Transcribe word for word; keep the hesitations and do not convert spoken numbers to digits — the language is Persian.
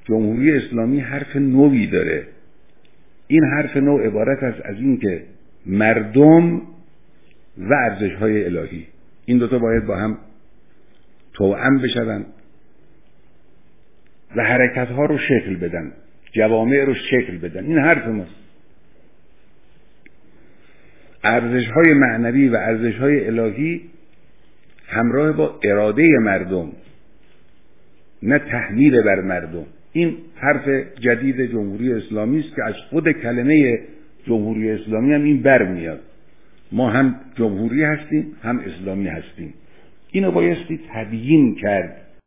جمهوری اسلامی حرف نوعی داره. این حرف نو عبارت است از این که مردم و ارزش‌های الهی، این دوتا باید با هم توأم بشون و حرکت‌ها رو شکل بدن، جوامع رو شکل بدن. این حرف ماست. ارزش‌های معنوی و ارزش‌های الهی همراه با اراده مردم، نه تحمیل بر مردم. این حرف جدید جمهوری اسلامی است که از خود کلمه جمهوری اسلامی هم این برمیاد. ما هم جمهوری هستیم هم اسلامی هستیم. اینو بایستی تبیین کرد